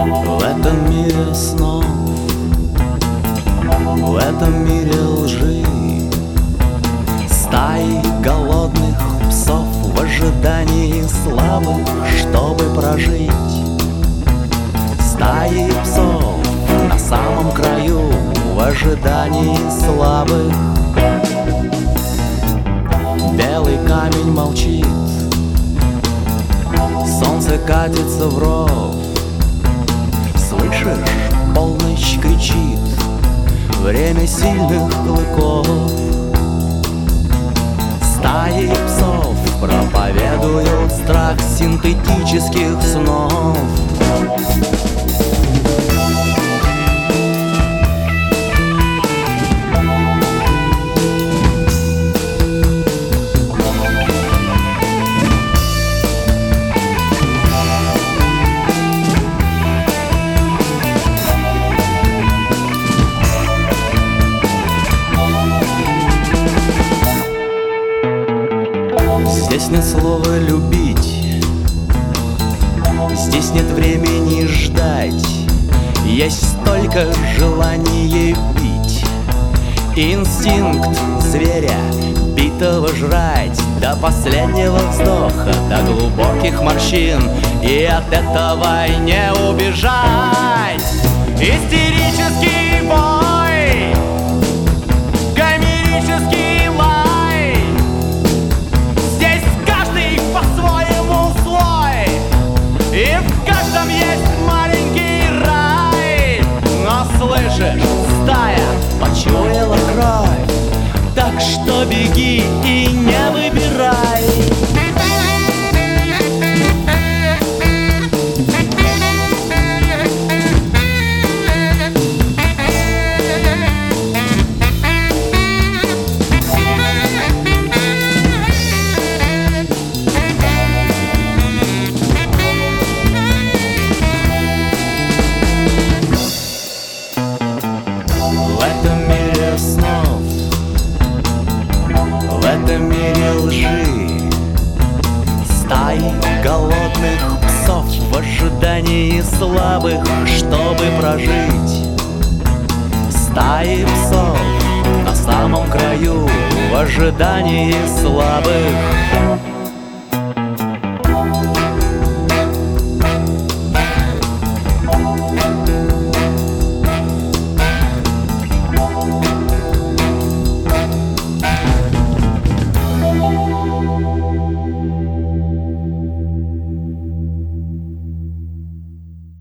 В этом мире снов, в этом мире лжи, стаи голодных псов в ожидании слабых, чтобы прожить. Стаи псов на самом краю в ожидании слабых. Белый камень молчит, солнце катится в ров. Слышишь, полночь кричит, время сильных клыков. Стаи псов проповедуют страх синтетических снов. Здесь нет слова «любить», здесь нет времени ждать. Есть только желание бить, инстинкт зверя битого жрать до последнего вздоха, до глубоких морщин. И от этого не убежать. Истерический бой, гомерический лай. Здесь каждый по-своему злой, и в каждом есть маленький рай. Но слышишь, стая почуяла кровь, так что беги и не выбирай. В этом мире снов, в этом мире лжи, стаи голодных псов в ожидании слабых, чтобы прожить. Стаи псов на самом краю в ожидании слабых.